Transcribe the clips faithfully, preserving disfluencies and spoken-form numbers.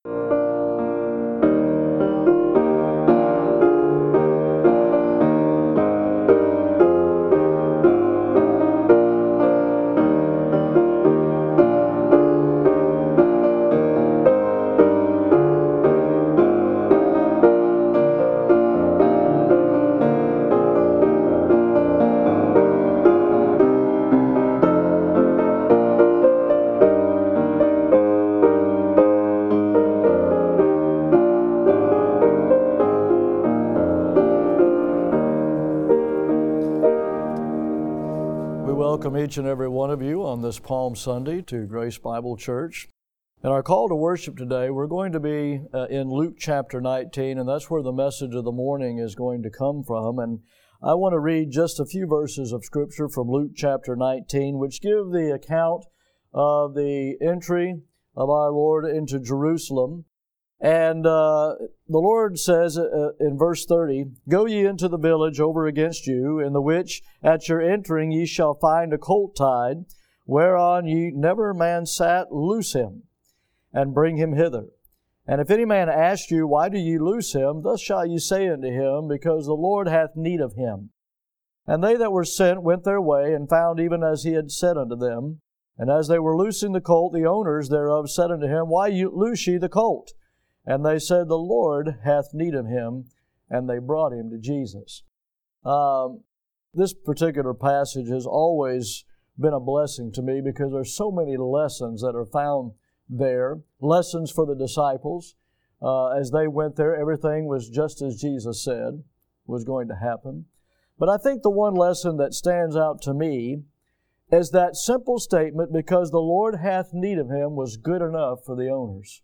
Welcome each and every one of you on this Palm Sunday to Grace Bible Church. In our call to worship today, we're going to be uh, in Luke chapter nineteen, and that's where the message of the morning is going to come from. And I want to read just a few verses of Scripture from Luke chapter nineteen, which give the account of the entry of our Lord into Jerusalem. And uh, the Lord says uh, in verse thirty, "Go ye into the village over against you, in the which at your entering ye shall find a colt tied, whereon ye never man sat, loose him, and bring him hither. And if any man ask you, Why do ye loose him? Thus shall ye say unto him, Because the Lord hath need of him. And they that were sent went their way, and found even as he had said unto them. And as they were loosing the colt, the owners thereof said unto him, Why loose ye the colt? And they said, The Lord hath need of him, and they brought him to Jesus." Um, this particular passage has always been a blessing to me because there's so many lessons that are found there, lessons for the disciples. Uh, as they went there, everything was just as Jesus said was going to happen. But I think the one lesson that stands out to me is that simple statement, because the Lord hath need of him, was good enough for the owners.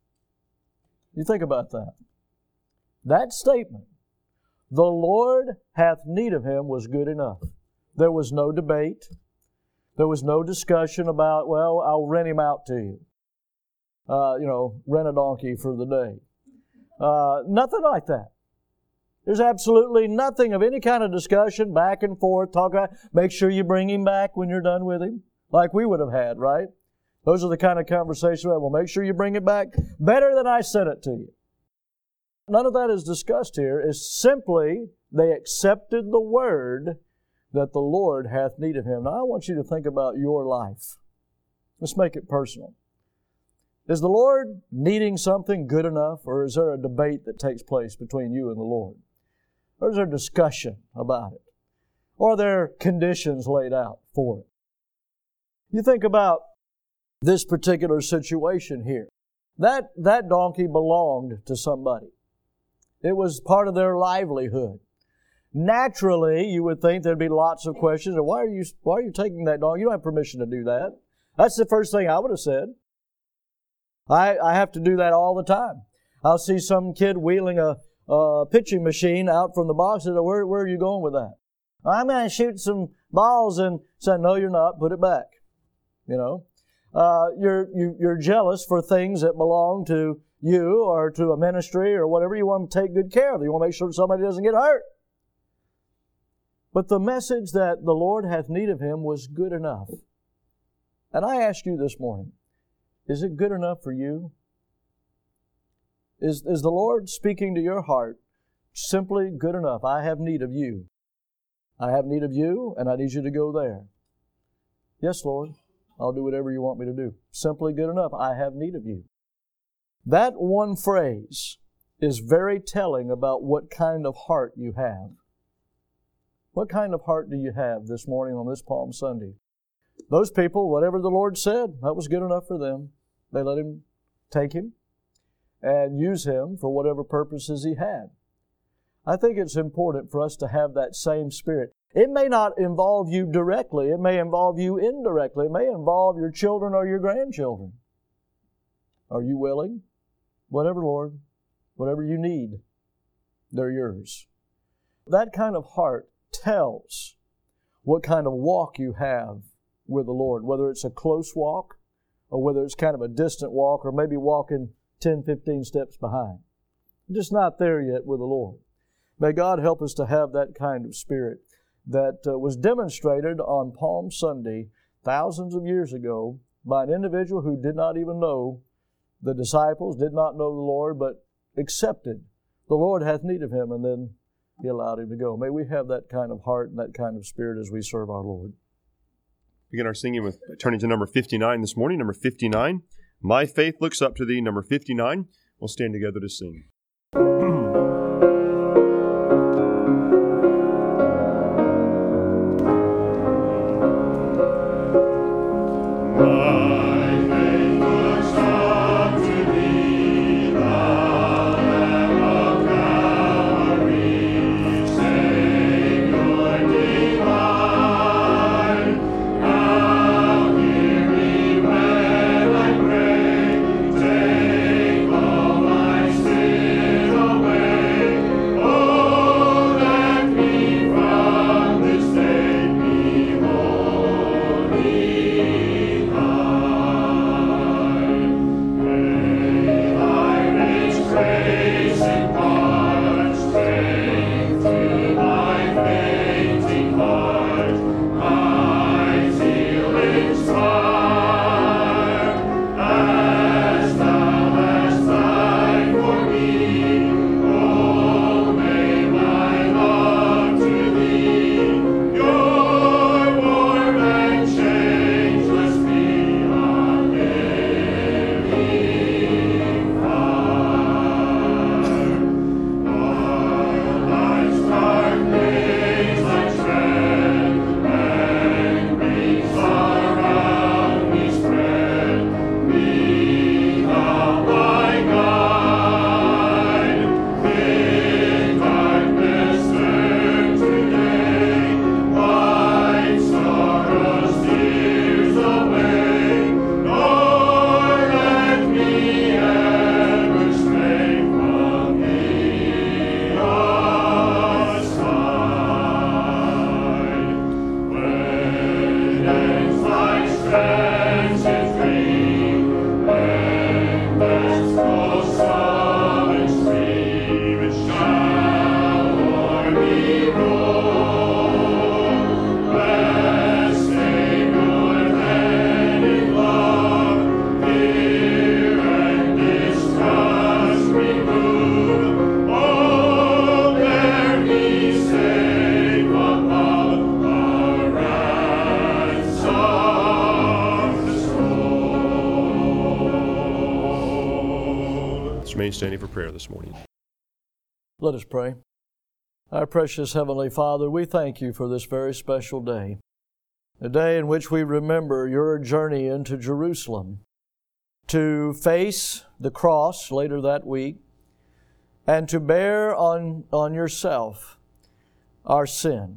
You think about that. That statement, the Lord hath need of him, was good enough. There was no debate. There was no discussion about, well, I'll rent him out to you. Uh, you know, rent a donkey for the day. Uh, nothing like that. There's absolutely nothing of any kind of discussion, back and forth, talk about, make sure you bring him back when you're done with him, like we would have had, right? Those are the kind of conversations that will make sure you bring it back better than I sent it to you. None of that is discussed here. It's simply they accepted the word that the Lord hath need of him. Now I want you to think about your life. Let's make it personal. Is the Lord needing something good enough, or is there a debate that takes place between you and the Lord? Or is there discussion about it? Or are there conditions laid out for it? You think about this particular situation here. That, that donkey belonged to somebody. It was part of their livelihood. Naturally, you would think there'd be lots of questions. Why are you, why are you taking that donkey? You don't have permission to do that. That's the first thing I would have said. I, I have to do that all the time. I'll see some kid wheeling a, a pitching machine out from the box and say, where, where are you going with that? I'm going to shoot some balls and say, no, you're not. Put it back. You know? Uh, you're, you, you're jealous for things that belong to you or to a ministry or whatever. You want to take good care of. You want to make sure somebody doesn't get hurt. But the message that the Lord hath need of him was good enough. And I ask you this morning, is it good enough for you? Is, is the Lord speaking to your heart simply good enough? I have need of you. I have need of you, and I need you to go there. Yes, Lord. I'll do whatever you want me to do. Simply good enough. I have need of you. That one phrase is very telling about what kind of heart you have. What kind of heart do you have this morning on this Palm Sunday? Those people, whatever the Lord said, that was good enough for them. They let him take him and use him for whatever purposes he had. I think it's important for us to have that same spirit. It may not involve you directly. It may involve you indirectly. It may involve your children or your grandchildren. Are you willing? Whatever, Lord. Whatever you need, they're yours. That kind of heart tells what kind of walk you have with the Lord, whether it's a close walk or whether it's kind of a distant walk or maybe walking ten, fifteen steps behind. I'm just not there yet with the Lord. May God help us to have that kind of spirit that uh, was demonstrated on Palm Sunday thousands of years ago by an individual who did not even know the disciples, did not know the Lord, but accepted the Lord hath need of him, and then He allowed him to go. May we have that kind of heart and that kind of spirit as we serve our Lord. Begin our singing with turning to number fifty-nine this morning. Number fifty-nine, My Faith Looks Up to Thee. Number fifty-nine, we'll stand together to sing. Standing for prayer this morning. Let us pray. Our precious Heavenly Father, we thank You for this very special day, a day in which we remember Your journey into Jerusalem to face the cross later that week and to bear on, on Yourself our sin,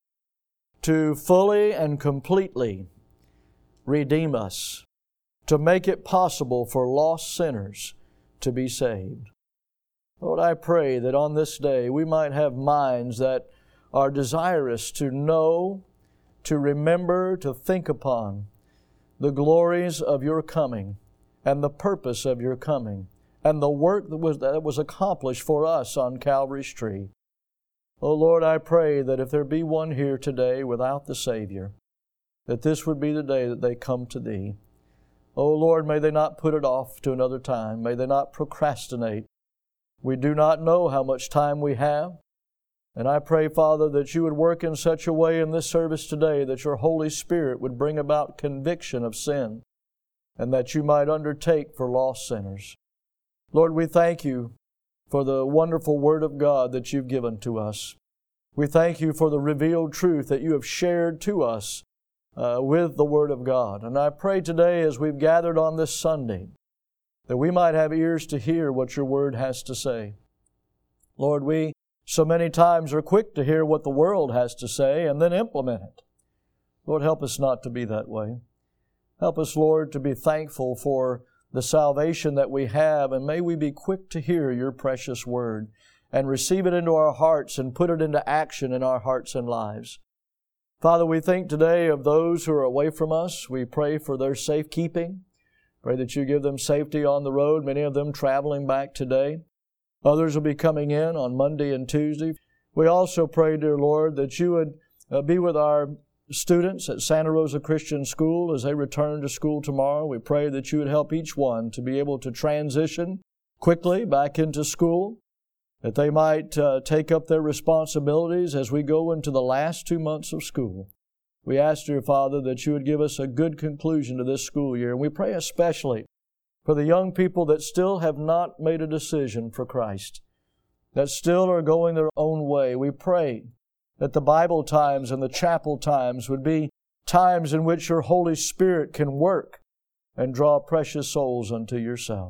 to fully and completely redeem us, to make it possible for lost sinners to be saved. Lord, I pray that on this day we might have minds that are desirous to know, to remember, to think upon the glories of Your coming and the purpose of Your coming and the work that was, that was accomplished for us on Calvary's tree. Oh Lord, I pray that if there be one here today without the Savior, that this would be the day that they come to Thee. Oh Lord, may they not put it off to another time. May they not procrastinate. We do not know how much time we have. And I pray, Father, that You would work in such a way in this service today that Your Holy Spirit would bring about conviction of sin and that You might undertake for lost sinners. Lord, we thank You for the wonderful Word of God that You've given to us. We thank You for the revealed truth that You have shared to us Uh, with the Word of God. And I pray today as we've gathered on this Sunday that we might have ears to hear what Your Word has to say. Lord, we so many times are quick to hear what the world has to say and then implement it. Lord, help us not to be that way. Help us, Lord, to be thankful for the salvation that we have, and may we be quick to hear Your precious Word and receive it into our hearts and put it into action in our hearts and lives. Father, we think today of those who are away from us. We pray for their safekeeping. Pray that You give them safety on the road, many of them traveling back today. Others will be coming in on Monday and Tuesday. We also pray, dear Lord, that You would uh, be with our students at Santa Rosa Christian School as they return to school tomorrow. We pray that you would help each one to be able to transition quickly back into school, that they might uh, take up their responsibilities as we go into the last two months of school. We ask, dear Father, that you would give us a good conclusion to this school year. And we pray especially for the young people that still have not made a decision for Christ, that still are going their own way. We pray that the Bible times and the chapel times would be times in which your Holy Spirit can work and draw precious souls unto yourself.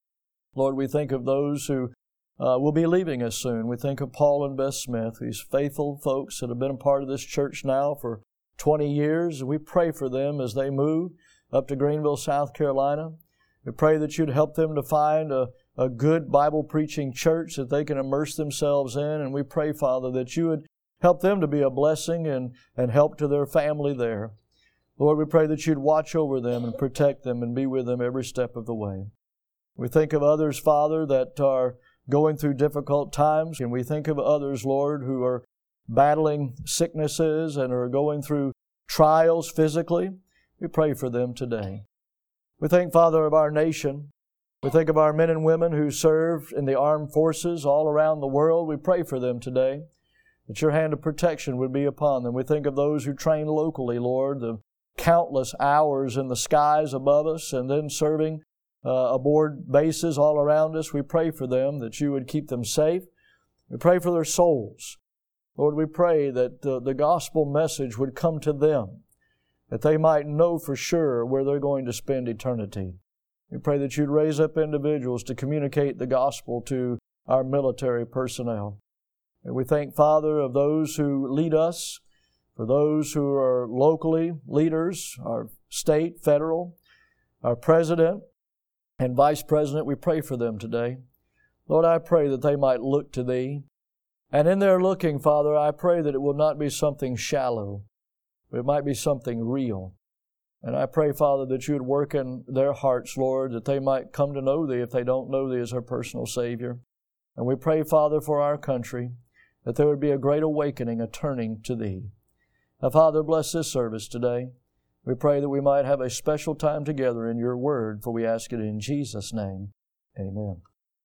Lord, we think of those who uh, will be leaving us soon. We think of Paul and Beth Smith, these faithful folks that have been a part of this church now for twenty years. We pray for them as they move up to Greenville, South Carolina. We pray that you'd help them to find a, a good Bible-preaching church that they can immerse themselves in. And we pray, Father, that you would help them to be a blessing and, and help to their family there. Lord, we pray that you'd watch over them and protect them and be with them every step of the way. We think of others, Father, that are going through difficult times. And we think of others, Lord, who are battling sicknesses and are going through trials physically. We pray for them today. We think, Father, of our nation. We think of our men and women who serve in the armed forces all around the world. We pray for them today, that your hand of protection would be upon them. We think of those who train locally, Lord, the countless hours in the skies above us and then serving uh, aboard bases all around us. We pray for them, that you would keep them safe. We pray for their souls. Lord, we pray that the, the gospel message would come to them, that they might know for sure where they're going to spend eternity. We pray that you'd raise up individuals to communicate the gospel to our military personnel. And we thank, Father, of those who lead us, for those who are locally leaders, our state, federal, our president and vice president. We pray for them today. Lord, I pray that they might look to Thee. And in their looking, Father, I pray that it will not be something shallow, but it might be something real. And I pray, Father, that you would work in their hearts, Lord, that they might come to know Thee if they don't know Thee as our personal Savior. And we pray, Father, for our country, that there would be a great awakening, a turning to Thee. Now, Father, bless this service today. We pray that we might have a special time together in your word, for we ask it in Jesus' name. Amen.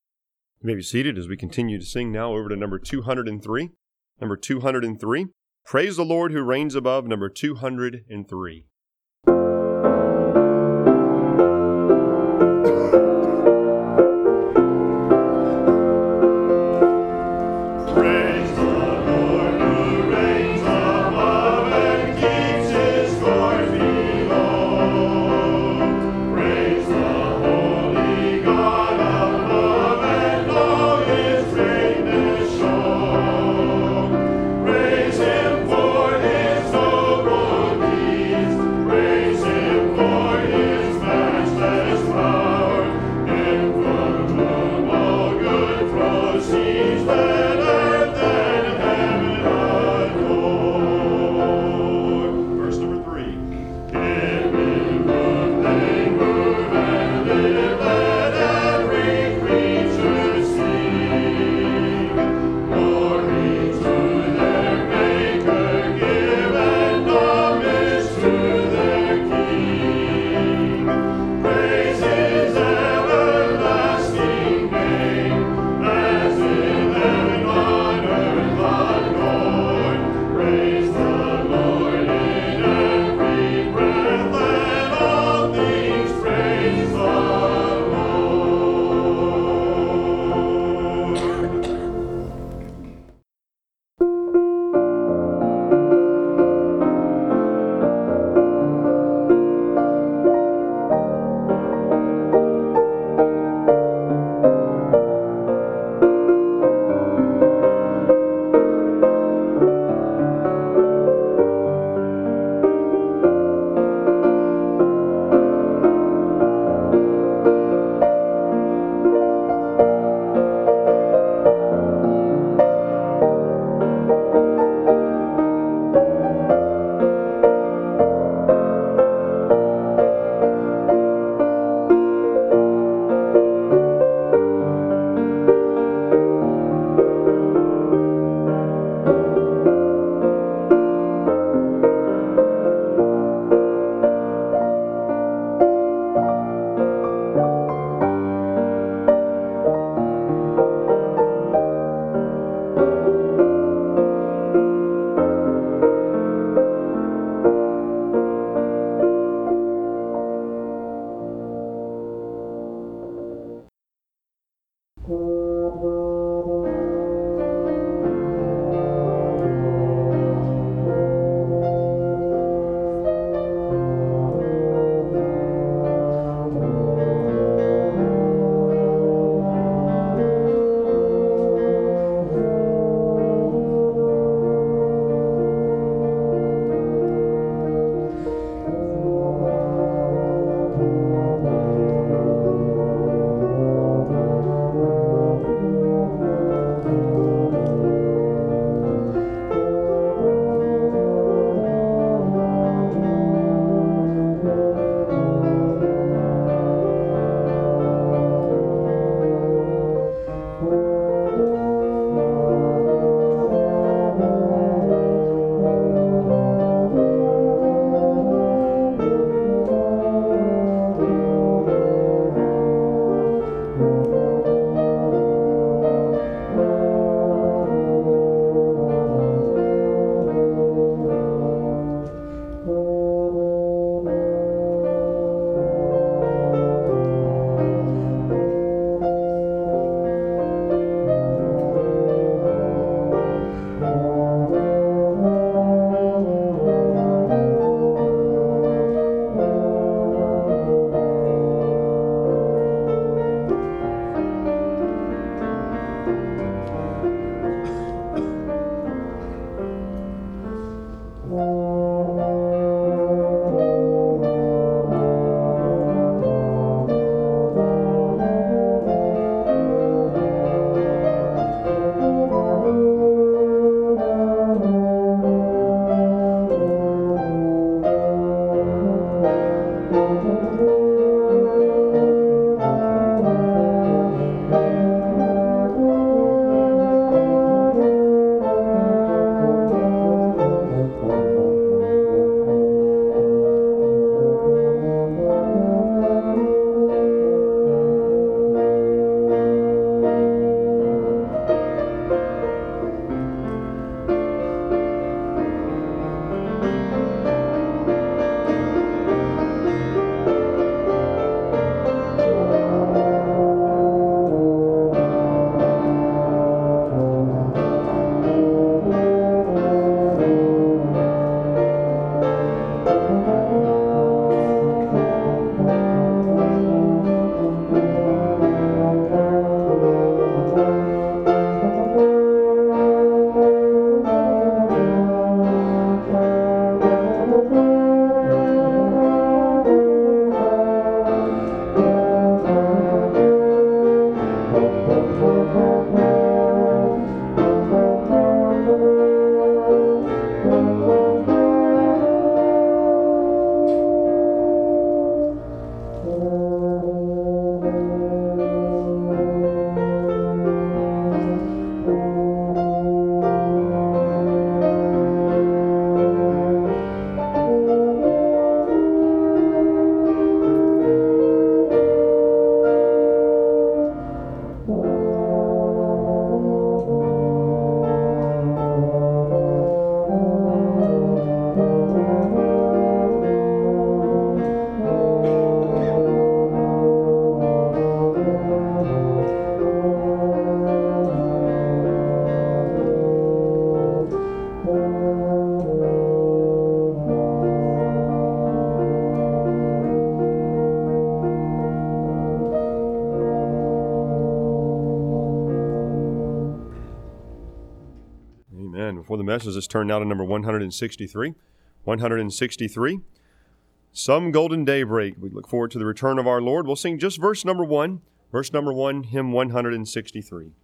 You may be seated as we continue to sing now over to number two hundred three. Number two hundred three. Praise the Lord who reigns above, number two hundred three. Praise Him for His noble deeds. for the message. Let's turn now to number one hundred sixty-three. one hundred sixty-three. Some golden daybreak. We look forward to the return of our Lord. We'll sing just verse number one. Verse number one, hymn one hundred sixty-three.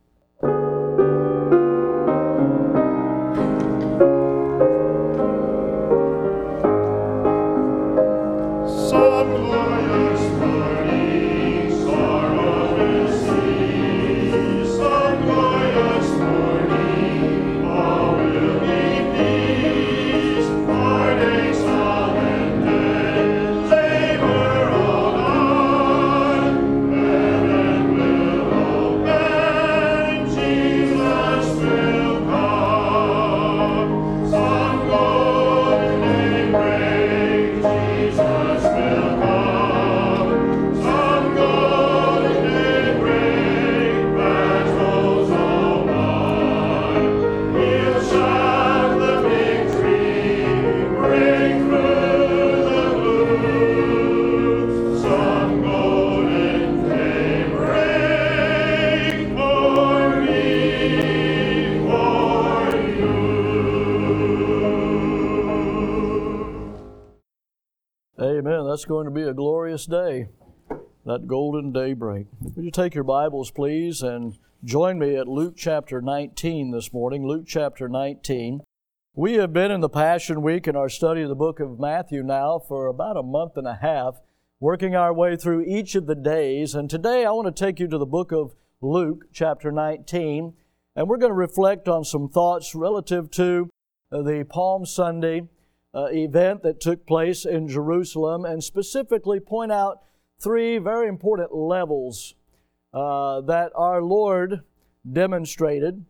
Amen. That's going to be a glorious day, that golden daybreak. Would you take your Bibles, please, and join me at Luke chapter nineteen this morning. Luke chapter nineteen. We have been in the Passion Week in our study of the book of Matthew now for about a month and a half, working our way through each of the days. And today I want to take you to the book of Luke chapter nineteen, and we're going to reflect on some thoughts relative to the Palm Sunday Uh, event that took place in Jerusalem, and specifically point out three very important levels uh, that our Lord demonstrated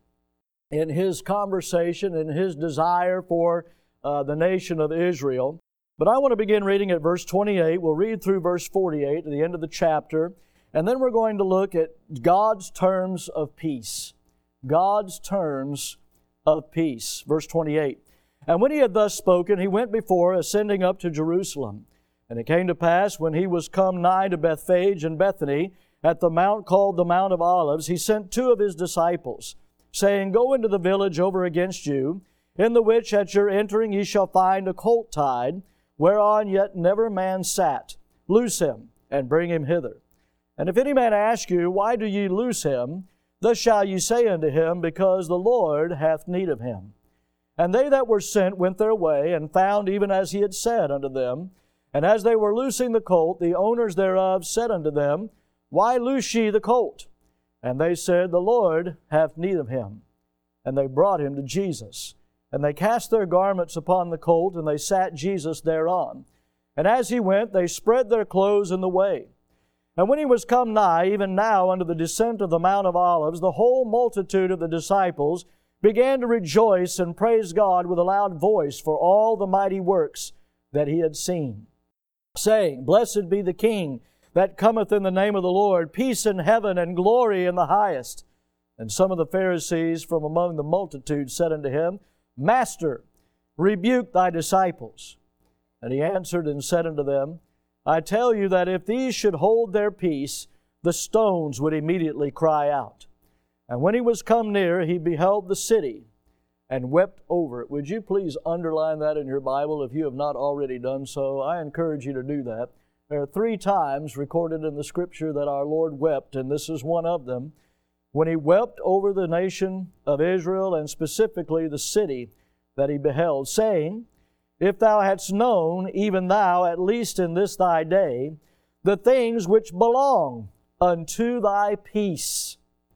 in His conversation and His desire for uh, the nation of Israel. But I want to begin reading at verse twenty-eight. We'll read through verse forty-eight to the end of the chapter, and then we're going to look at God's terms of peace. God's terms of peace. Verse twenty-eight. And when he had thus spoken, he went before, ascending up to Jerusalem. And it came to pass, when he was come nigh to Bethphage and Bethany, at the mount called the Mount of Olives, he sent two of his disciples, saying, Go into the village over against you, in the which at your entering ye shall find a colt tied, whereon yet never man sat. Loose him, and bring him hither. And if any man ask you, Why do ye loose him? Thus shall ye say unto him, Because the Lord hath need of him. And they that were sent went their way, and found even as he had said unto them. And as they were loosing the colt, the owners thereof said unto them, Why loose ye the colt? And they said, The Lord hath need of him. And they brought him to Jesus. And they cast their garments upon the colt, and they sat Jesus thereon. And as he went, they spread their clothes in the way. And when he was come nigh, even now unto the descent of the Mount of Olives, the whole multitude of the disciples began to rejoice and praise God with a loud voice for all the mighty works that he had seen, saying, Blessed be the King that cometh in the name of the Lord, peace in heaven and glory in the highest. And some of the Pharisees from among the multitude said unto him, Master, rebuke thy disciples. And he answered and said unto them, I tell you that if these should hold their peace, the stones would immediately cry out. And when he was come near, he beheld the city, and wept over it. Would you please underline that in your Bible if you have not already done so? I encourage you to do that. There are three times recorded in the Scripture that our Lord wept, and this is one of them. When he wept over the nation of Israel, and specifically the city that he beheld, saying, If thou hadst known, even thou, at least in this thy day, the things which belong unto thy peace.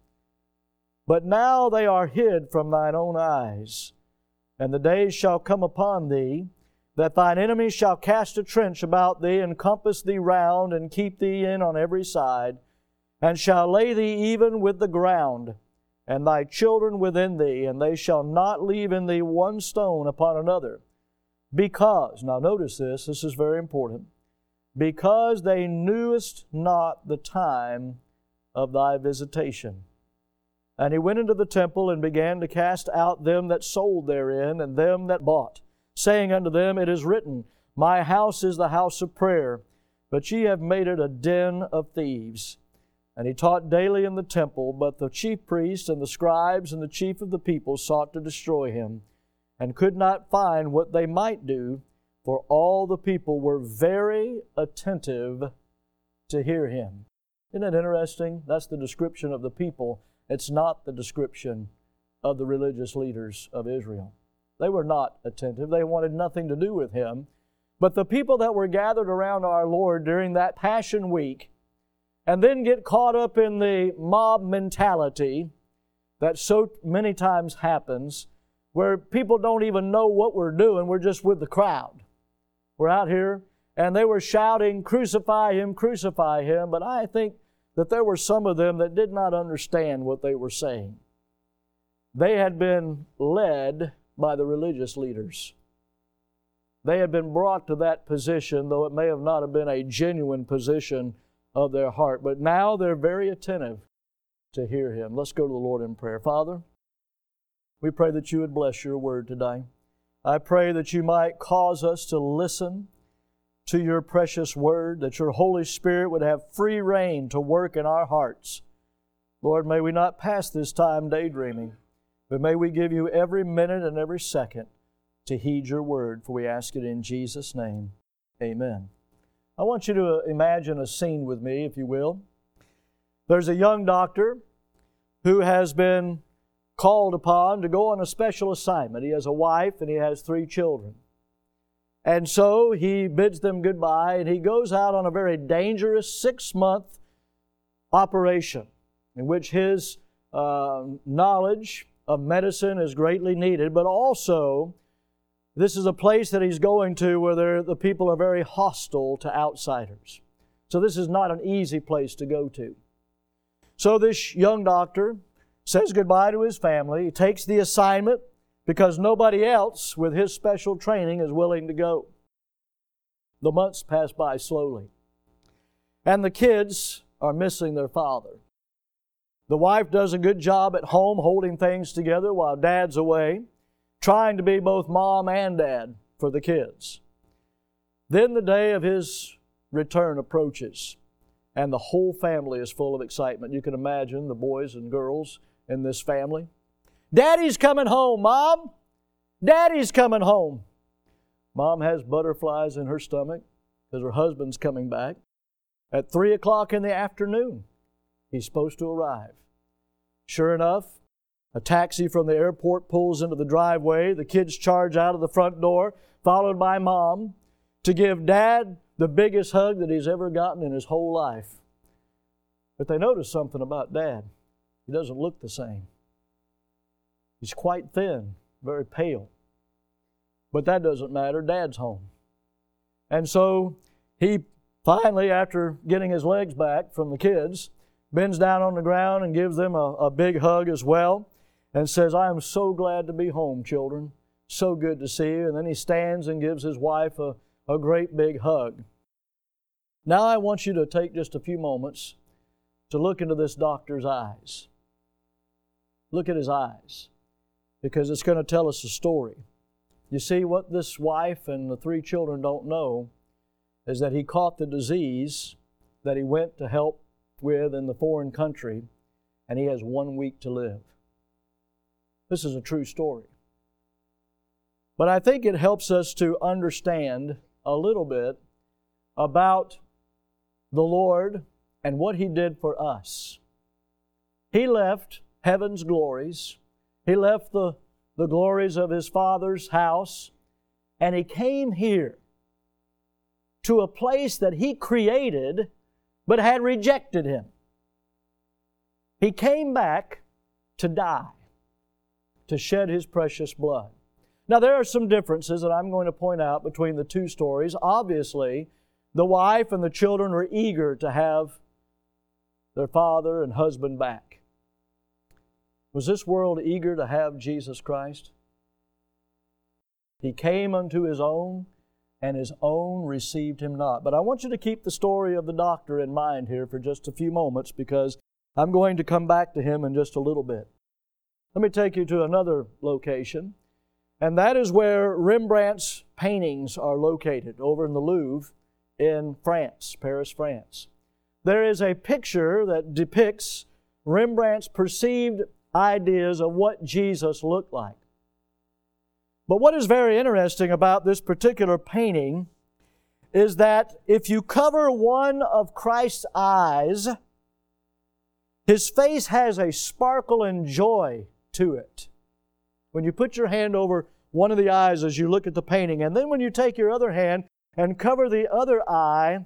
But now they are hid from thine own eyes. And the days shall come upon thee, that thine enemies shall cast a trench about thee, and compass thee round, and keep thee in on every side, and shall lay thee even with the ground, and thy children within thee, and they shall not leave in thee one stone upon another. Because, now notice this, this is very important, because they knewest not the time of thy visitation. And he went into the temple and began to cast out them that sold therein and them that bought, saying unto them, It is written, My house is the house of prayer, but ye have made it a den of thieves. And he taught daily in the temple, but the chief priests and the scribes and the chief of the people sought to destroy him, and could not find what they might do, for all the people were very attentive to hear him. Isn't that interesting? That's the description of the people. It's not the description of the religious leaders of Israel. They were not attentive. They wanted nothing to do with him. But the people that were gathered around our Lord during that Passion Week and then get caught up in the mob mentality that so many times happens, where people don't even know what we're doing. We're just with the crowd. We're out here, and they were shouting, "Crucify him, crucify him." But I think that there were some of them that did not understand what they were saying. They had been led by the religious leaders. They had been brought to that position, though it may have not have been a genuine position of their heart. But now they're very attentive to hear him. Let's go to the Lord in prayer. Father, we pray that you would bless your word today. I pray that you might cause us to listen to your precious word, that your Holy Spirit would have free rein to work in our hearts. Lord, may we not pass this time daydreaming, but may we give you every minute and every second to heed your word, for we ask it in Jesus' name. Amen. I want you to imagine a scene with me, if you will. There's a young doctor who has been called upon to go on a special assignment. He has a wife and he has three children. And so he bids them goodbye and he goes out on a very dangerous six-month operation in which his uh, knowledge of medicine is greatly needed, but also this is a place that he's going to where the people are very hostile to outsiders. So this is not an easy place to go to. So this young doctor says goodbye to his family. He takes the assignment because nobody else with his special training is willing to go. The months pass by slowly. And the kids are missing their father. The wife does a good job at home holding things together while Dad's away, trying to be both mom and dad for the kids. Then the day of his return approaches, and the whole family is full of excitement. You can imagine the boys and girls in this family. "Daddy's coming home, Mom! Daddy's coming home!" Mom has butterflies in her stomach because her husband's coming back. At three o'clock in the afternoon, he's supposed to arrive. Sure enough, a taxi from the airport pulls into the driveway. The kids charge out of the front door, followed by Mom, to give Dad the biggest hug that he's ever gotten in his whole life. But they notice something about Dad. He doesn't look the same. He's quite thin, very pale. But that doesn't matter. Dad's home. And so he finally, after getting his legs back from the kids, bends down on the ground and gives them a, a big hug as well and says, "I am so glad to be home, children. So good to see you." And then he stands and gives his wife a, a great big hug. Now I want you to take just a few moments to look into this doctor's eyes. Look at his eyes, because it's going to tell us a story. You see, what this wife and the three children don't know is that he caught the disease that he went to help with in the foreign country, and he has one week to live. This is a true story. But I think it helps us to understand a little bit about the Lord and what He did for us. He left heaven's glories. He left the, the glories of His Father's house, and He came here to a place that He created but had rejected Him. He came back to die, to shed His precious blood. Now, there are some differences that I'm going to point out between the two stories. Obviously, the wife and the children were eager to have their father and husband back. Was this world eager to have Jesus Christ? He came unto His own, and His own received Him not. But I want you to keep the story of the doctor in mind here for just a few moments, because I'm going to come back to him in just a little bit. Let me take you to another location, and that is where Rembrandt's paintings are located, over in the Louvre in France, Paris, France. There is a picture that depicts Rembrandt's perceived ideas of what Jesus looked like. But what is very interesting about this particular painting is that if you cover one of Christ's eyes, His face has a sparkle and joy to it. When you put your hand over one of the eyes as you look at the painting, and then when you take your other hand and cover the other eye,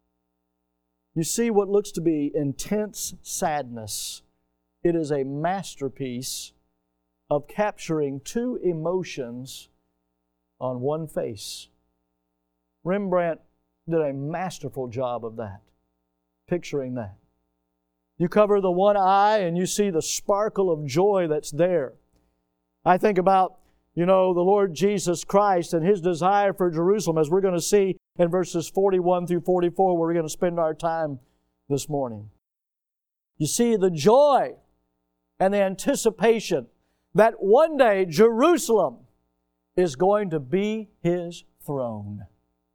you see what looks to be intense sadness. It is a masterpiece of capturing two emotions on one face. Rembrandt did a masterful job of that, picturing that. You cover the one eye and you see the sparkle of joy that's there. I think about, you know, the Lord Jesus Christ and His desire for Jerusalem, as we're going to see in verses forty-one through forty-four, where we're going to spend our time this morning. You see the joy and the anticipation that one day Jerusalem is going to be His throne.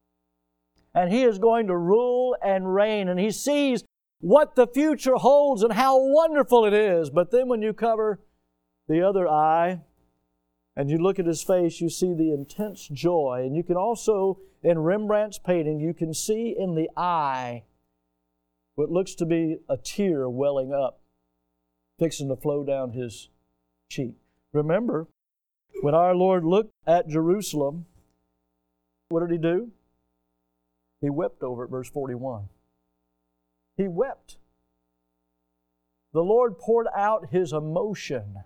And He is going to rule and reign. And He sees what the future holds and how wonderful it is. But then when you cover the other eye and you look at His face, you see the intense joy. And you can also, in Rembrandt's painting, you can see in the eye what looks to be a tear welling up, fixing to flow down His cheek. Remember, when our Lord looked at Jerusalem, what did He do? He wept over it, verse forty-one. He wept. The Lord poured out His emotion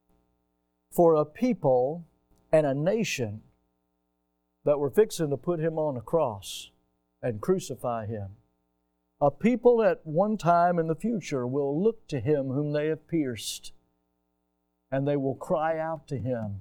for a people and a nation that were fixing to put Him on a cross and crucify Him. A people at one time in the future will look to Him whom they have pierced, and they will cry out to Him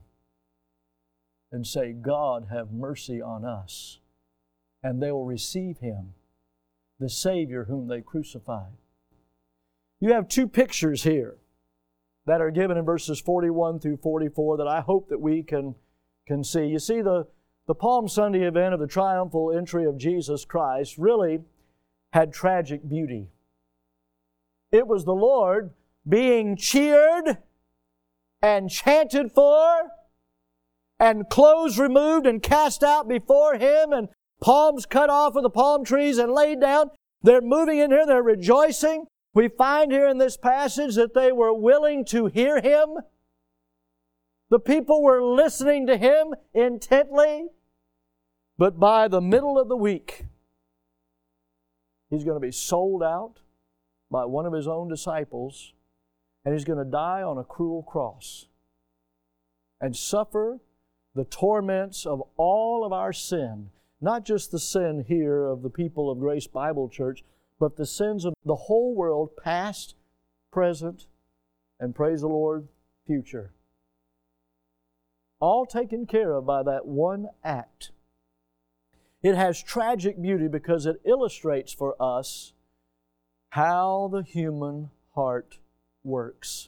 and say, God, have mercy on us. And they will receive Him, the Savior whom they crucified. You have two pictures here that are given in verses forty-one through forty-four that I hope that we can, can see. You see, the, the Palm Sunday event of the triumphal entry of Jesus Christ really had tragic beauty. It was the Lord being cheered and chanted for, and clothes removed and cast out before Him, and palms cut off of the palm trees and laid down. They're moving in here. They're rejoicing. We find here in this passage that they were willing to hear Him. The people were listening to Him intently. But by the middle of the week, He's going to be sold out by one of His own disciples, and He's going to die on a cruel cross and suffer the torments of all of our sin. Not just the sin here of the people of Grace Bible Church, but the sins of the whole world, past, present, and praise the Lord, future. All taken care of by that one act. It has tragic beauty because it illustrates for us how the human heart works.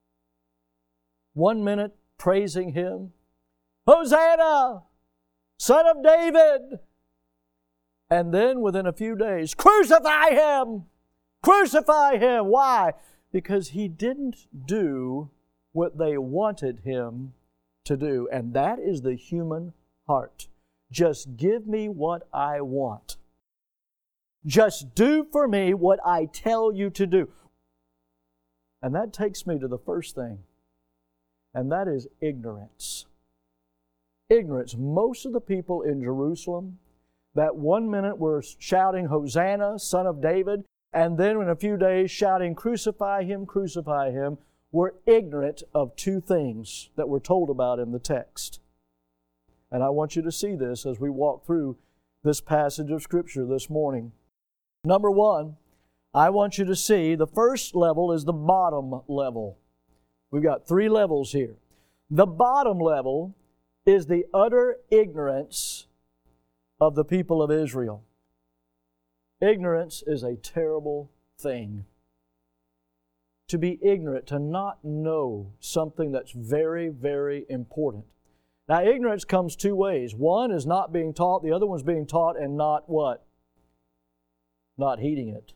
One minute praising Him, Hosanna! Son of David! And then within a few days, crucify Him! Crucify Him! Why? Because He didn't do what they wanted Him to do. And that is the human heart. Just give me what I want. Just do for me what I tell you to do. And that takes me to the first thing, and that is ignorance. Ignorance. Most of the people in Jerusalem, that one minute were shouting, Hosanna, Son of David, and then in a few days shouting, Crucify Him, crucify Him, were ignorant of two things that we're told about in the text. And I want you to see this as we walk through this passage of Scripture this morning. Number one, I want you to see the first level is the bottom level. We've got three levels here. The bottom level is the utter ignorance of the people of Israel. Ignorance is a terrible thing. To be ignorant, to not know something that's very, very important. Now, ignorance comes two ways. One is not being taught, the other one's being taught and not what? Not heeding it.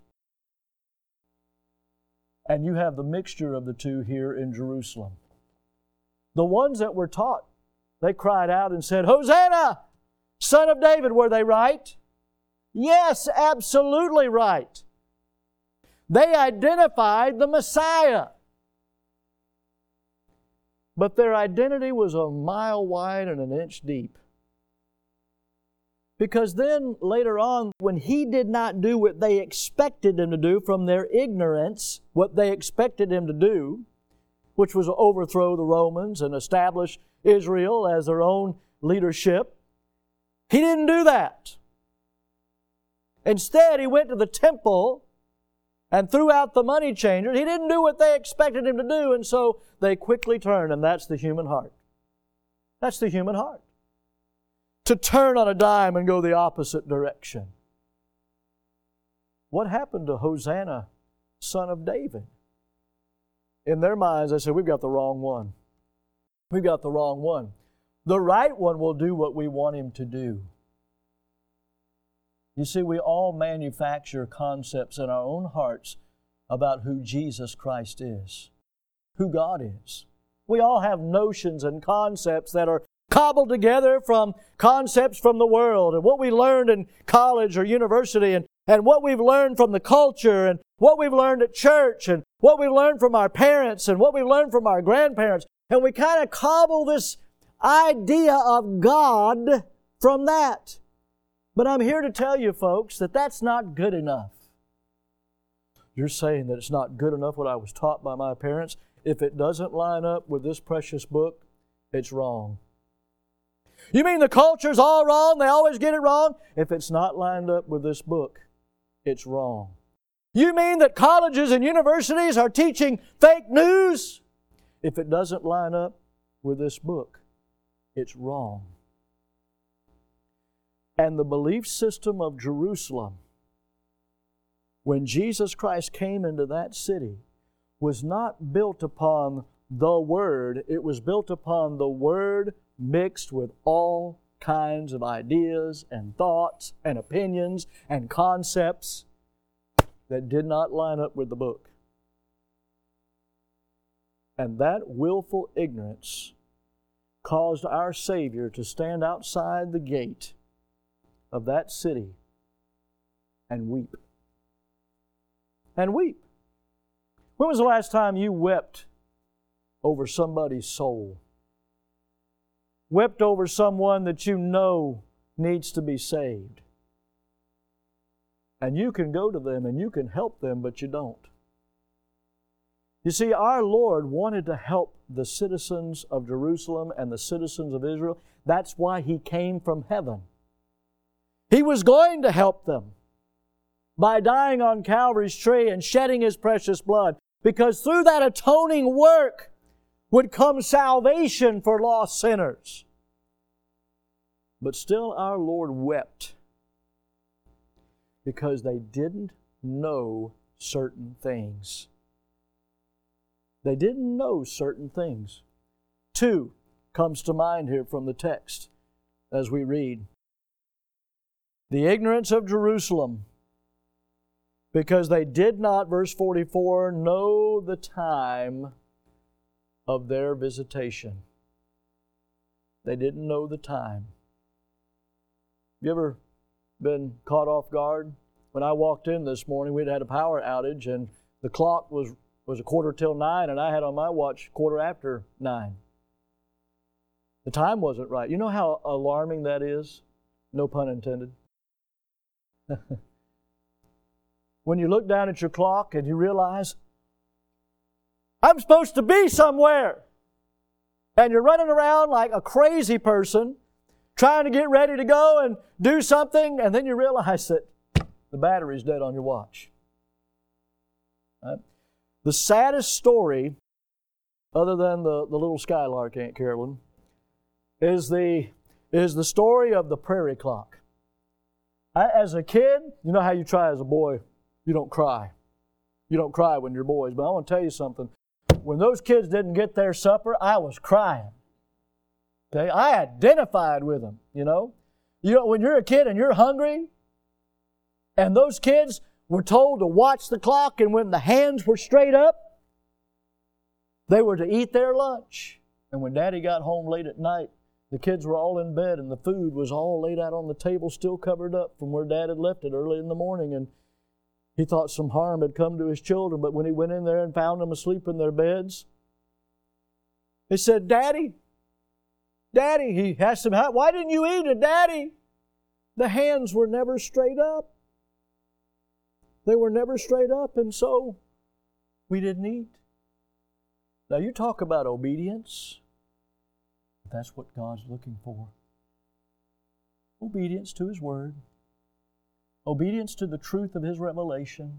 And you have the mixture of the two here in Jerusalem. The ones that were taught They cried out and said, Hosanna, Son of David. Were they right? Yes, absolutely right. They identified the Messiah. But their identity was a mile wide and an inch deep. Because then, later on, when He did not do what they expected Him to do from their ignorance, what they expected Him to do, which was overthrow the Romans and establish Israel as their own leadership, He didn't do that. Instead, He went to the temple and threw out the money changers. He didn't do what they expected Him to do, and so they quickly turned, and that's the human heart. That's the human heart. To turn on a dime and go the opposite direction. What happened to Hosanna, Son of David? In their minds, they said, we've got the wrong one. We've got the wrong one. The right one will do what we want him to do. You see, we all manufacture concepts in our own hearts about who Jesus Christ is, who God is. We all have notions and concepts that are cobbled together from concepts from the world and what we learned in college or university and, and what we've learned from the culture and what we've learned at church and what we've learned from our parents and what we've learned from our grandparents. And we kind of cobble this idea of God from that. But I'm here to tell you, folks, that that's not good enough. You're saying that it's not good enough what I was taught by my parents? If it doesn't line up with this precious book, it's wrong. You mean the culture's all wrong? They always get it wrong? If it's not lined up with this book, it's wrong. You mean that colleges and universities are teaching fake news? If it doesn't line up with this book, it's wrong. And the belief system of Jerusalem, when Jesus Christ came into that city, was not built upon the Word. It was built upon the Word mixed with all kinds of ideas and thoughts and opinions and concepts that did not line up with the book. And that willful ignorance caused our Savior to stand outside the gate of that city and weep. And weep. When was the last time you wept over somebody's soul? Wept over someone that you know needs to be saved. And you can go to them and you can help them, but you don't. You see, our Lord wanted to help the citizens of Jerusalem and the citizens of Israel. That's why He came from heaven. He was going to help them by dying on Calvary's tree and shedding His precious blood, because through that atoning work would come salvation for lost sinners. But still our Lord wept because they didn't know certain things. They didn't know certain things. Two comes to mind here from the text as we read. The ignorance of Jerusalem, because they did not, verse forty-four, know the time of their visitation. They didn't know the time. You ever been caught off guard? When I walked in this morning, we'd had a power outage and the clock was, was a quarter till nine and I had on my watch quarter after nine. The time wasn't right. You know how alarming that is? No pun intended. When you look down at your clock and you realize, I'm supposed to be somewhere. And you're running around like a crazy person, trying to get ready to go and do something, and then you realize that the battery's dead on your watch. Right? The saddest story, other than the, the little skylark, Aunt Carolyn, is the, is the story of the prairie clock. I, as a kid, you know how you try as a boy, you don't cry. You don't cry when you're boys, but I want to tell you something. When those kids didn't get their supper, I was crying. Okay, I identified with them, you know. You know, when you're a kid and you're hungry, and those kids were told to watch the clock, and when the hands were straight up, they were to eat their lunch. And when Daddy got home late at night The kids were all in bed, and the food was all laid out on the table, still covered up from where Dad had left it early in the morning. And he thought some harm had come to his children, but when he went in there and found them asleep in their beds, he said, Daddy, Daddy, he asked them, why didn't you eat it, Daddy? The hands were never straight up. They were never straight up, and so we didn't eat. Now you talk about obedience. That's what God's looking for. Obedience to His Word. Obedience to the truth of His revelation.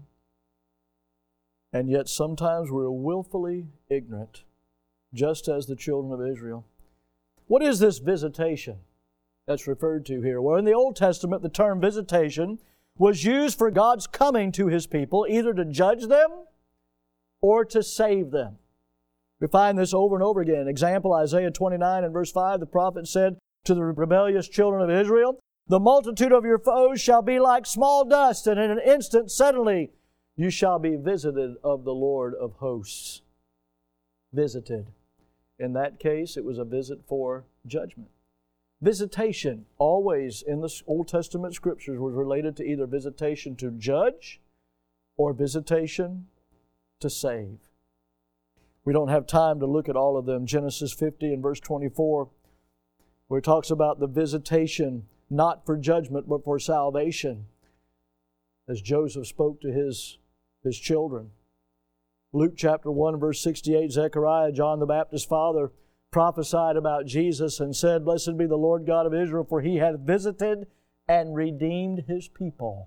And yet sometimes we're willfully ignorant, just as the children of Israel. What is this visitation that's referred to here? Well, in the Old Testament, the term visitation was used for God's coming to His people, either to judge them or to save them. We find this over and over again. Example, Isaiah twenty-nine and verse five, the prophet said to the rebellious children of Israel, the multitude of your foes shall be like small dust, and in an instant suddenly you shall be visited of the Lord of hosts. Visited. In that case, it was a visit for judgment. Visitation, always in the Old Testament Scriptures, was related to either visitation to judge or visitation to save. We don't have time to look at all of them. Genesis fifty and verse twenty-four, where it talks about the visitation not for judgment but for salvation, as Joseph spoke to his, his children. Luke chapter one, verse sixty-eight, Zechariah, John the Baptist's father, prophesied about Jesus and said, Blessed be the Lord God of Israel, for He hath visited and redeemed His people.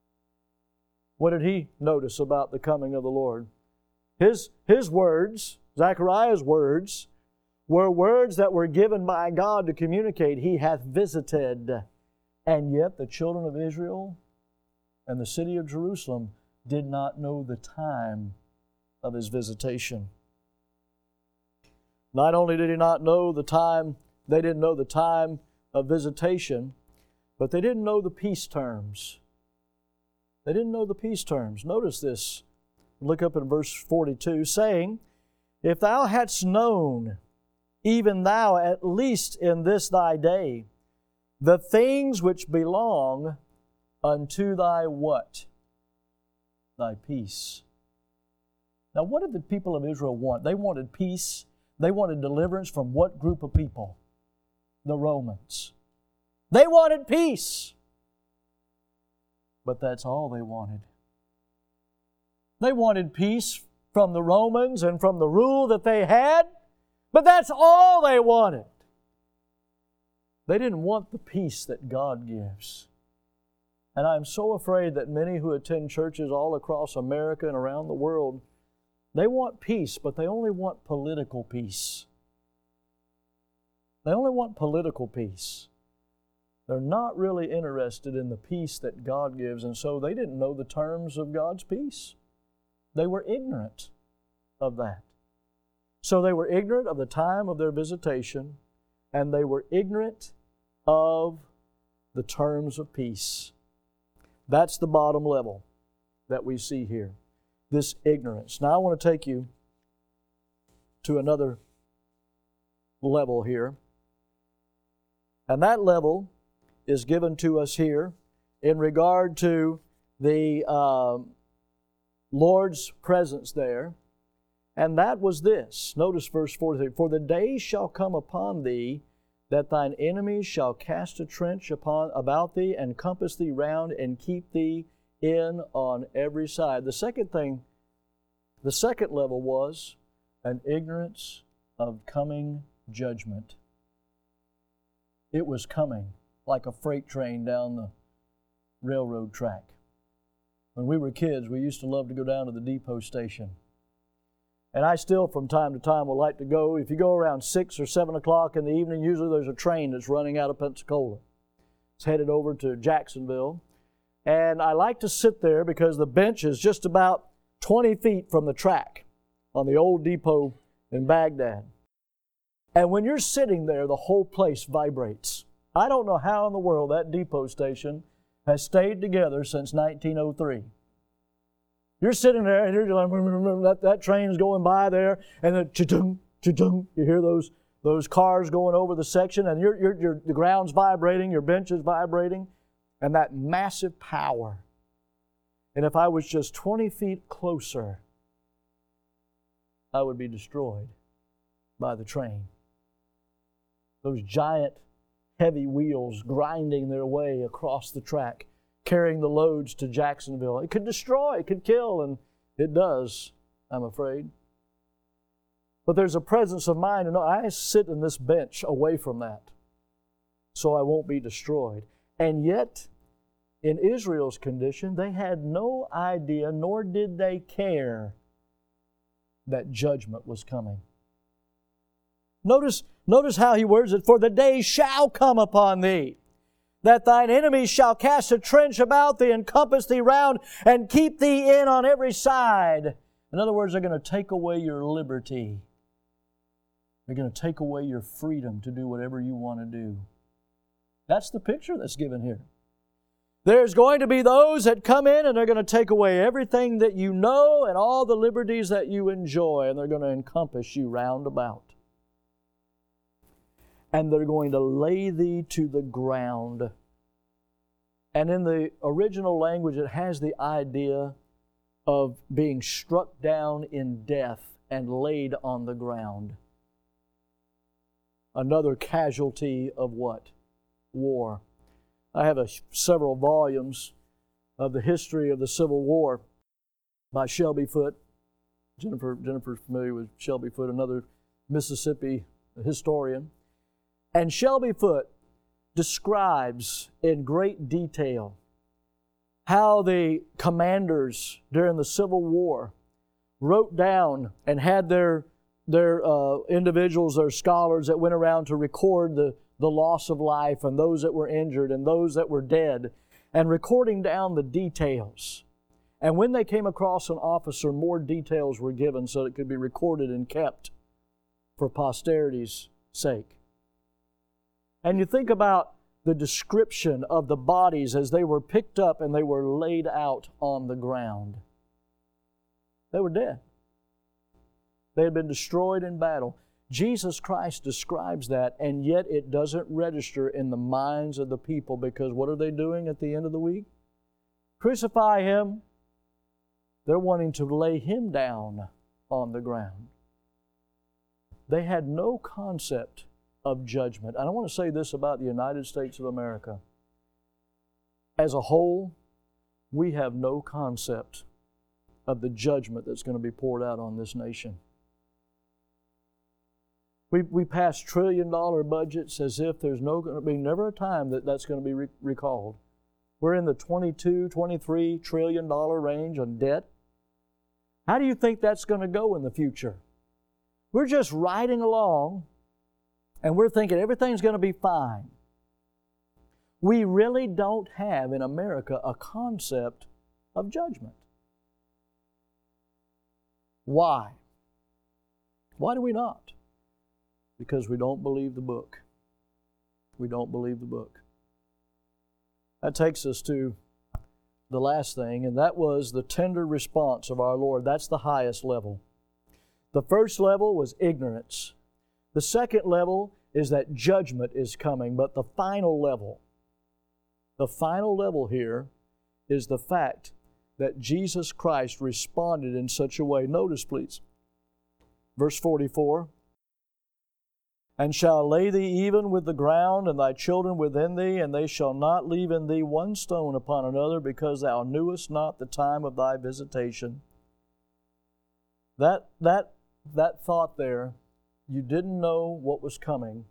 What did he notice about the coming of the Lord? His, his words, Zechariah's words, were words that were given by God to communicate, He hath visited. And yet the children of Israel and the city of Jerusalem did not know the time of His visitation. Not only did He not know the time, they didn't know the time of visitation, but they didn't know the peace terms. They didn't know the peace terms. Notice this. Look up in verse forty-two, saying, If thou hadst known, even thou at least in this thy day, the things which belong unto thy what? Thy peace. Now, what did the people of Israel want? They wanted peace. They wanted deliverance from what group of people? The Romans. They wanted peace. But that's all they wanted. They wanted peace from the Romans and from the rule that they had, but that's all they wanted. They didn't want the peace that God gives. And I'm so afraid that many who attend churches all across America and around the world, they want peace, but they only want political peace. They only want political peace. They're not really interested in the peace that God gives, and so they didn't know the terms of God's peace. They were ignorant of that. So they were ignorant of the time of their visitation, and they were ignorant of the terms of peace. That's the bottom level that we see here, this ignorance. Now I want to take you to another level here. And that level is given to us here in regard to the um, Lord's presence there. And that was this. Notice verse forty-three. For the day shall come upon thee that thine enemies shall cast a trench upon about thee and compass thee round and keep thee in on every side. The second thing, the second level was an ignorance of coming judgment. It was coming like a freight train down the railroad track. When we were kids, we used to love to go down to the depot station. And I still, from time to time, will like to go. If you go around six or seven o'clock in the evening, usually there's a train that's running out of Pensacola. It's headed over to Jacksonville. And I like to sit there because the bench is just about twenty feet from the track on the old depot in Baghdad. And when you're sitting there, the whole place vibrates. I don't know how in the world that depot station has stayed together since nineteen oh three. You're sitting there and you're like, that, that train's going by there, and then cha-dung, cha-dung, you hear those, those cars going over the section, and your, your, your, the ground's vibrating, your bench is vibrating, and that massive power. And if I was just twenty feet closer, I would be destroyed by the train. Those giant, heavy wheels grinding their way across the track, carrying the loads to Jacksonville. It could destroy, it could kill, and it does, I'm afraid. But there's a presence of mind, and I sit in this bench away from that so I won't be destroyed. And yet, in Israel's condition, they had no idea, nor did they care that judgment was coming. Notice, notice how he words it, for the day shall come upon thee, that thine enemies shall cast a trench about thee, and compass thee round, and keep thee in on every side. In other words, they're going to take away your liberty. They're going to take away your freedom to do whatever you want to do. That's the picture that's given here. There's going to be those that come in and they're going to take away everything that you know and all the liberties that you enjoy, and they're going to encompass you round about. And they're going to lay thee to the ground. And in the original language, it has the idea of being struck down in death and laid on the ground. Another casualty of what? War. I have a, several volumes of the history of the Civil War by Shelby Foote. Jennifer, Jennifer's familiar with Shelby Foote, another Mississippi historian. And Shelby Foote describes in great detail how the commanders during the Civil War wrote down and had their their uh, individuals, their scholars that went around to record the, the loss of life and those that were injured and those that were dead, and recording down the details. And when they came across an officer, more details were given so it could be recorded and kept for posterity's sake. And you think about the description of the bodies as they were picked up and they were laid out on the ground. They were dead. They had been destroyed in battle. Jesus Christ describes that, and yet it doesn't register in the minds of the people, because what are they doing at the end of the week? Crucify Him. They're wanting to lay Him down on the ground. They had no concept of judgment. And I want to say this about the United States of America. As a whole, we have no concept of the judgment that's going to be poured out on this nation. We, we pass trillion-dollar budgets as if there's no going to be never a time that that's going to be re- recalled. We're in the twenty-two, twenty-three trillion dollar range on debt. How do you think that's going to go in the future? We're just riding along, and we're thinking everything's going to be fine. We really don't have in America a concept of judgment. Why? Why do we not? Because we don't believe the book. We don't believe the book. That takes us to the last thing, and that was the tender response of our Lord. That's the highest level. The first level was ignorance. The second level is that judgment is coming, but the final level, the final level here is the fact that Jesus Christ responded in such a way. Notice, please, verse forty-four. And shall lay thee even with the ground, and thy children within thee, and they shall not leave in thee one stone upon another, because thou knewest not the time of thy visitation. That, that, that thought there, you didn't know what was coming,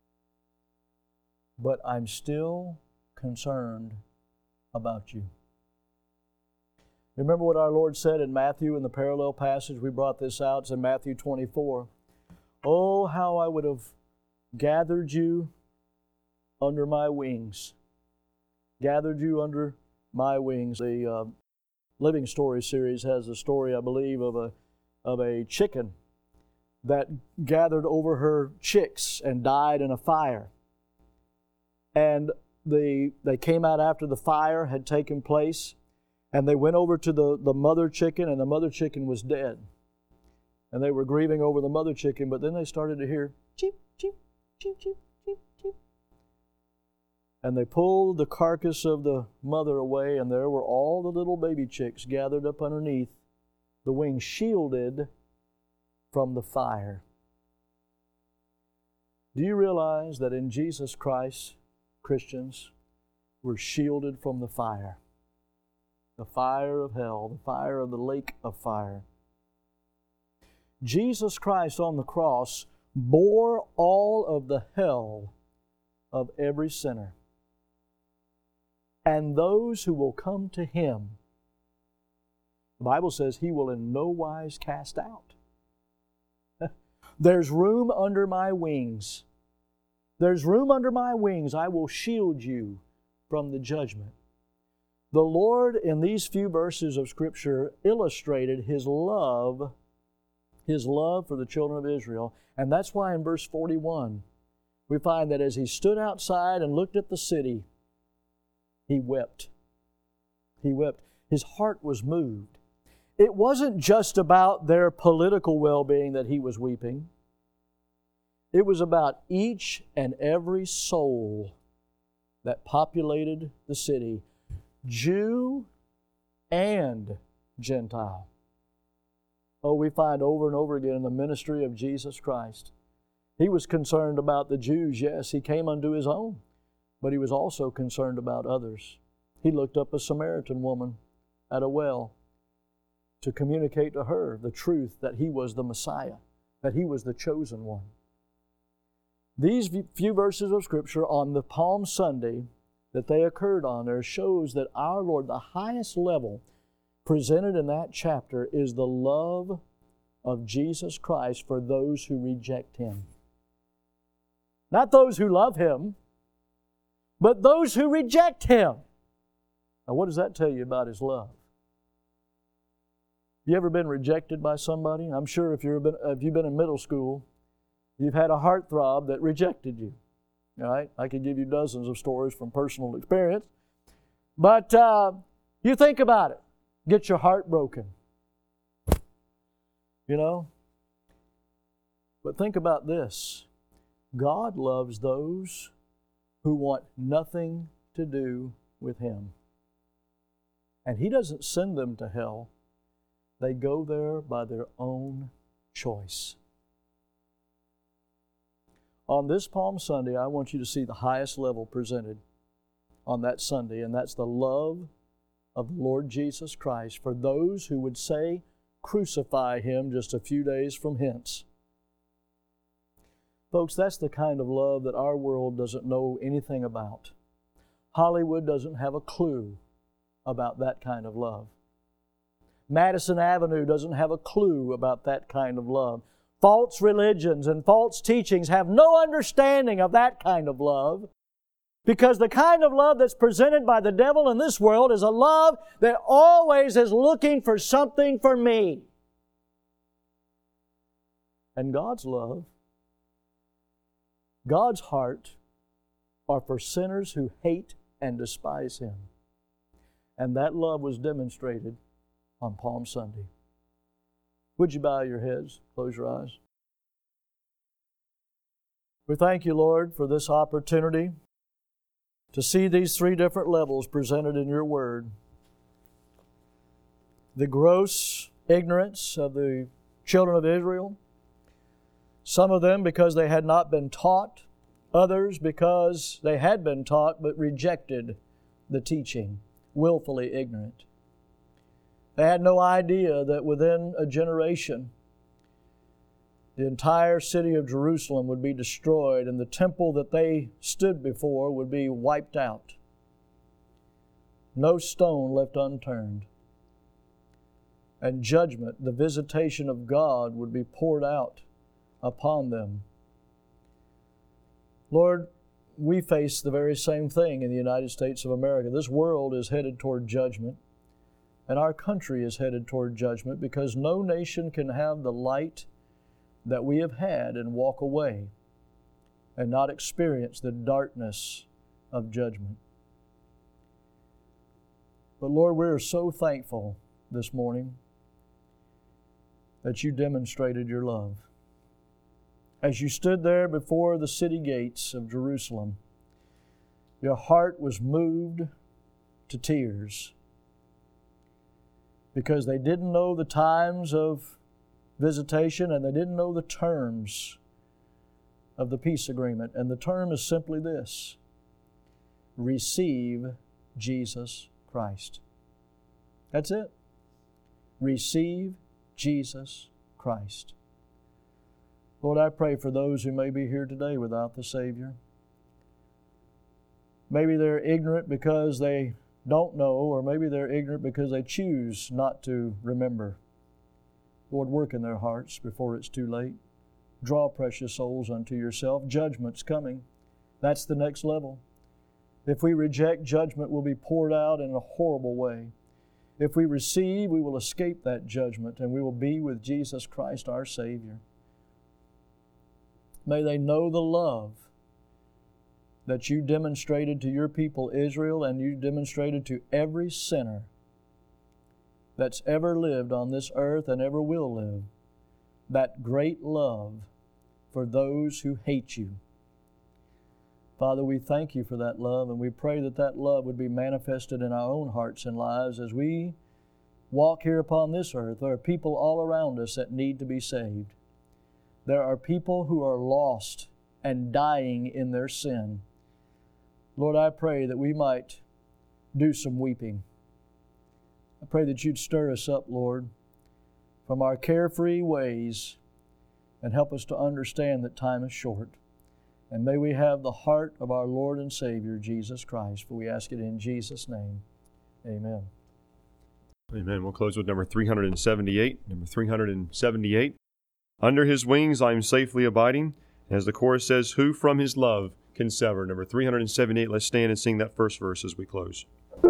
but I'm still concerned about you. Remember what our Lord said in Matthew in the parallel passage? We brought this out. It's in Matthew twenty-four. Oh, how I would have gathered you under my wings. Gathered you under my wings. The uh, Living Story series has a story, I believe, of a of a chicken that gathered over her chicks and died in a fire. And the they came out after the fire had taken place, and they went over to the, the mother chicken, and the mother chicken was dead. And they were grieving over the mother chicken, but then they started to hear cheep, cheep, cheep, cheep, cheep, cheep. And they pulled the carcass of the mother away, and there were all the little baby chicks gathered up underneath, the wings shielded from the fire. Do you realize that in Jesus Christ, Christians, we're shielded from the fire? The fire of hell, the fire of the lake of fire. Jesus Christ on the cross bore all of the hell of every sinner. And those who will come to Him, the Bible says He will in no wise cast out. There's room under my wings. There's room under my wings. I will shield you from the judgment. The Lord, in these few verses of Scripture, illustrated His love, His love for the children of Israel. And that's why in verse forty-one, we find that as He stood outside and looked at the city, He wept. He wept. His heart was moved. It wasn't just about their political well-being that He was weeping. It was about each and every soul that populated the city, Jew and Gentile. Oh, we find over and over again in the ministry of Jesus Christ, He was concerned about the Jews. Yes, He came unto His own, but He was also concerned about others. He looked up a Samaritan woman at a well to communicate to her the truth that He was the Messiah, that He was the chosen one. These few verses of Scripture on the Palm Sunday that they occurred on there shows that our Lord, the highest level presented in that chapter is the love of Jesus Christ for those who reject Him. Not those who love Him, but those who reject Him. Now, what does that tell you about His love? You ever been rejected by somebody? I'm sure if you've been, if you've been in middle school, you've had a heartthrob that rejected you. All right? I could give you dozens of stories from personal experience. But uh, you think about it. Get your heart broken. You know? But think about this. God loves those who want nothing to do with Him. And He doesn't send them to hell. They go there by their own choice. On this Palm Sunday, I want you to see the highest level presented on that Sunday, and that's the love of the Lord Jesus Christ for those who would say, crucify Him just a few days from hence. Folks, that's the kind of love that our world doesn't know anything about. Hollywood doesn't have a clue about that kind of love. Madison Avenue doesn't have a clue about that kind of love. False religions and false teachings have no understanding of that kind of love, because the kind of love that's presented by the devil in this world is a love that always is looking for something for me. And God's love, God's heart, are for sinners who hate and despise Him. And that love was demonstrated on Palm Sunday. Would you bow your heads, close your eyes? We thank you, Lord, for this opportunity to see these three different levels presented in your Word. The gross ignorance of the children of Israel, some of them because they had not been taught, others because they had been taught but rejected the teaching, willfully ignorant. They had no idea that within a generation, the entire city of Jerusalem would be destroyed and the temple that they stood before would be wiped out. No stone left unturned. And judgment, the visitation of God, would be poured out upon them. Lord, we face the very same thing in the United States of America. This world is headed toward judgment. And our country is headed toward judgment because no nation can have the light that we have had and walk away and not experience the darkness of judgment. But Lord, we are so thankful this morning that you demonstrated your love. as you stood there before the city gates of Jerusalem, your heart was moved to tears because they didn't know the times of visitation and they didn't know the terms of the peace agreement. And the term is simply this: receive Jesus Christ. That's it. Receive Jesus Christ. Lord, I pray for those who may be here today without the Savior. Maybe they're ignorant because they don't know, or maybe they're ignorant because they choose not to remember. Lord, work in their hearts before it's too late. Draw precious souls unto yourself. Judgment's coming. That's the next level. If we reject, judgment will be poured out in a horrible way. If we receive, we will escape that judgment and we will be with Jesus Christ, our Savior. May they know the love that you demonstrated to your people Israel and you demonstrated to every sinner that's ever lived on this earth and ever will live. That great love for those who hate you. Father, we thank you for that love, and we pray that that love would be manifested in our own hearts and lives as we walk here upon this earth. There are people all around us that need to be saved. There are people who are lost and dying in their sin. Lord, I pray that we might do some weeping. I pray that you'd stir us up, Lord, from our carefree ways and help us to understand that time is short. And may we have the heart of our Lord and Savior, Jesus Christ, for we ask it in Jesus' name. Amen. Amen. We'll close with number three hundred seventy-eight. Number three hundred seventy-eight. Under His wings I am safely abiding. As the chorus says, who from His love can sever? Number three hundred seventy-eight. Let's stand and sing that first verse as we close.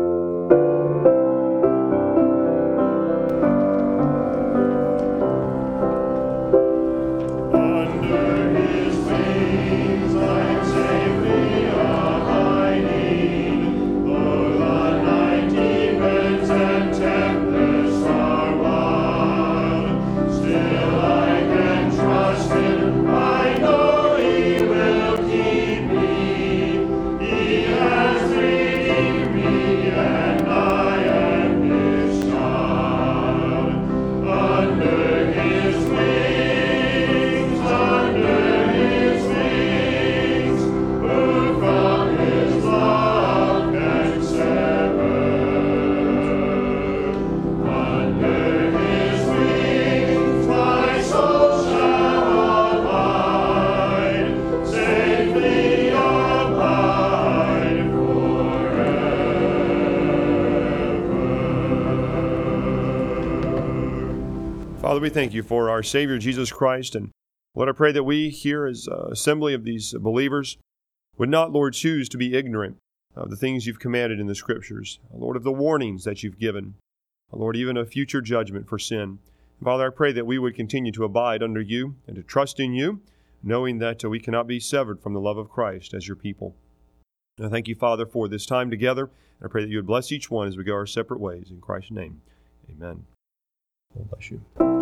Father, we thank you for our Savior, Jesus Christ. And Lord, I pray that we here as an assembly of these believers would not, Lord, choose to be ignorant of the things you've commanded in the Scriptures. Lord, of the warnings that you've given. Lord, even of future judgment for sin. Father, I pray that we would continue to abide under you and to trust in you, knowing that we cannot be severed from the love of Christ as your people. I thank you, Father, for this time together. I pray that you would bless each one as we go our separate ways. In Christ's name, amen. God bless you.